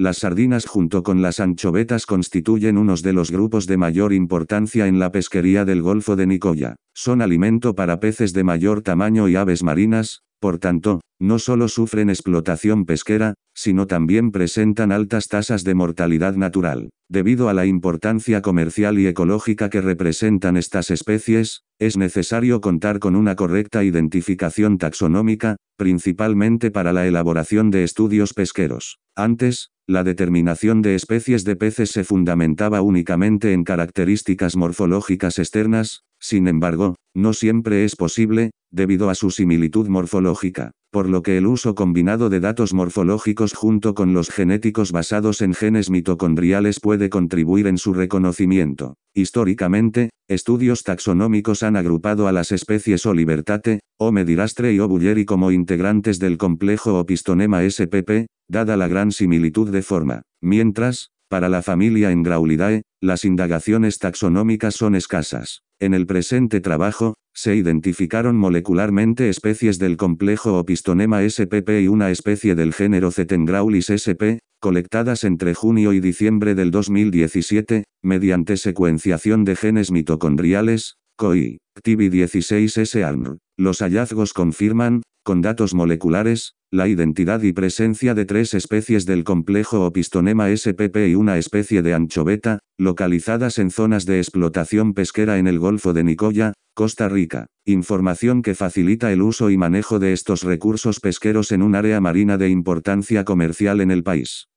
Las sardinas junto con las anchovetas constituyen unos de los grupos de mayor importancia en la pesquería del Golfo de Nicoya. Son alimento para peces de mayor tamaño y aves marinas, por tanto, no solo sufren explotación pesquera, sino también presentan altas tasas de mortalidad natural. Debido a la importancia comercial y ecológica que representan estas especies, es necesario contar con una correcta identificación taxonómica, principalmente para la elaboración de estudios pesqueros. Antes, la determinación de especies de peces se fundamentaba únicamente en características morfológicas externas, sin embargo, no siempre es posible, debido a su similitud morfológica, por lo que el uso combinado de datos morfológicos junto con los genéticos basados en genes mitocondriales puede contribuir en su reconocimiento. Históricamente, estudios taxonómicos han agrupado a las especies Olivertate, O. medirastre y O. bulleri como integrantes del complejo Opistonema spp, dada la gran similitud de forma. Mientras, para la familia Engraulidae, las indagaciones taxonómicas son escasas. En el presente trabajo, se identificaron molecularmente especies del complejo Opistonema spp y una especie del género Cetengraulis sp, colectadas entre junio y diciembre del 2017, mediante secuenciación de genes mitocondriales, COI, TB16S-ARN. Los hallazgos confirman, con datos moleculares, la identidad y presencia de 3 especies del complejo Opistonema spp y una especie de anchoveta, localizadas en zonas de explotación pesquera en el Golfo de Nicoya, Costa Rica. Información que facilita el uso y manejo de estos recursos pesqueros en un área marina de importancia comercial en el país.